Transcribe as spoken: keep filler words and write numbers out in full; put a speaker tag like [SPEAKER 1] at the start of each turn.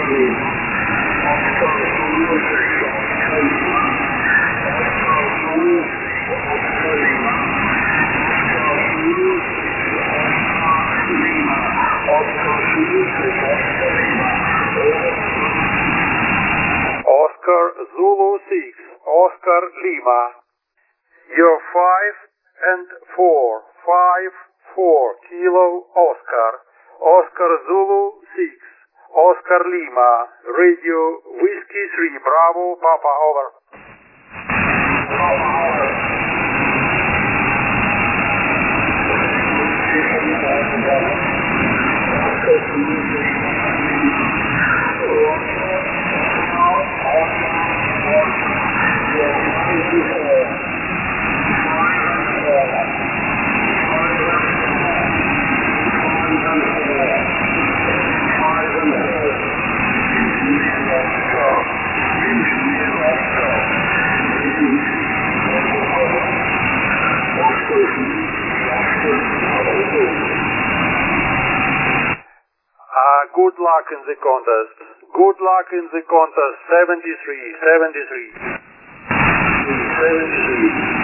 [SPEAKER 1] Oscar Zulu six, Oscar Lima. You're five and four, five, four, Kilo Oscar, Oscar Zulu six, Oscar Lima, Radio Whiskey three, Bravo, Papa, over. Uh, good luck in the contest. Good luck in the contest. seventy-three, seventy-three. seventy-three.